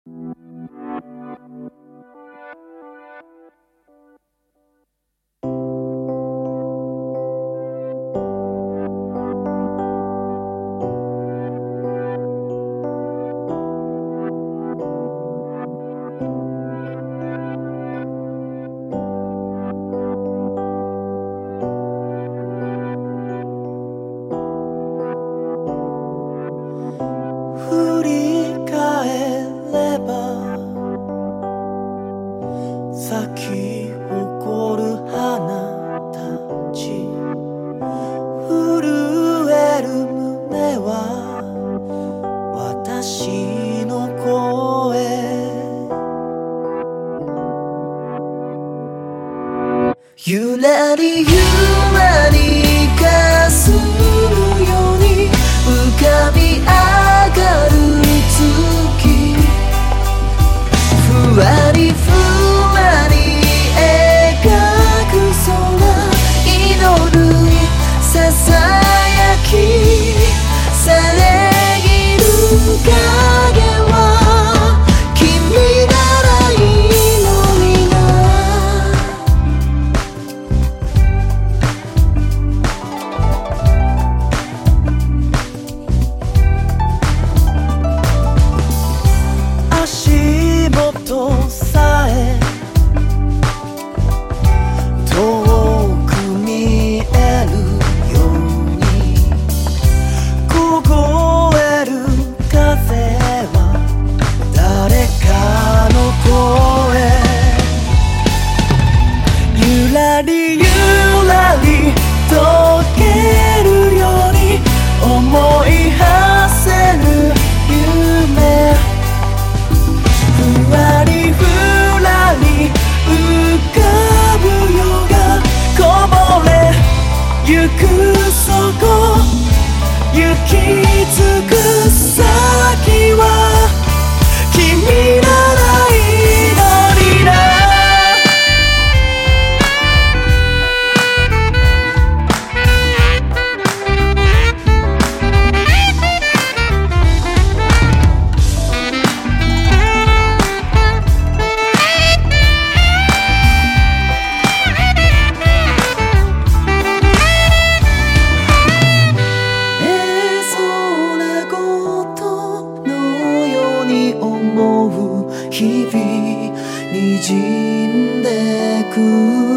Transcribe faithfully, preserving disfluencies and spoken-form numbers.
振り返れば咲き誇る花たち、震える胸は私の声。ゆらりゆらりかすむように浮かび上がる月、ふわりふわり描く空、祈るささやきされぎる影は君ならいいのにな。足元さえ遠く見えるように、凍える風は誰かの声。ゆらりゆらり溶けるように思い馳せる夢、ふわりふらり浮かぶよがこぼれゆくそこ、行き着く先は君ならいいのにな。日々にじんでく